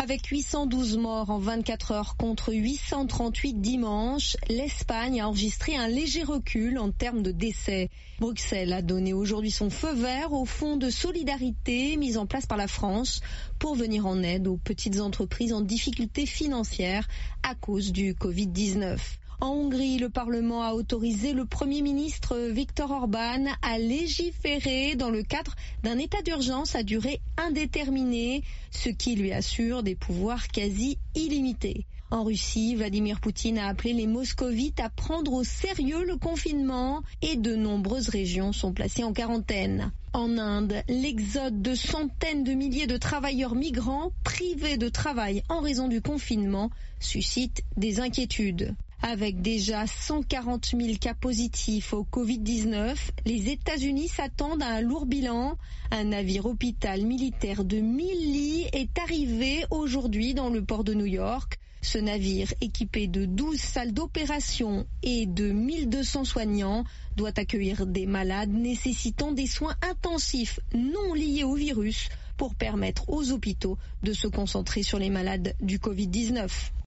Avec 812 morts en 24 heures contre 838 dimanche, l'Espagne a enregistré un léger recul en termes de décès. Bruxelles a donné aujourd'hui son feu vert au fonds de solidarité mis en place par la France pour venir en aide aux petites entreprises en difficulté financière à cause du Covid-19. En Hongrie, le Parlement a autorisé le Premier ministre Viktor Orban à légiférer dans le cadre d'un état d'urgence à durée indéterminée, ce qui lui assure des pouvoirs quasi illimités. En Russie, Vladimir Poutine a appelé les moscovites à prendre au sérieux le confinement et de nombreuses régions sont placées en quarantaine. En Inde, l'exode de centaines de milliers de travailleurs migrants privés de travail en raison du confinement suscite des inquiétudes. Avec déjà 140 000 cas positifs au Covid-19, les États-Unis s'attendent à un lourd bilan. Un navire hôpital militaire de 1000 lits est arrivé aujourd'hui dans le port de New York. Ce navire, équipé de 12 salles d'opération et de 1200 soignants, doit accueillir des malades nécessitant des soins intensifs non liés au virus pour permettre aux hôpitaux de se concentrer sur les malades du Covid-19.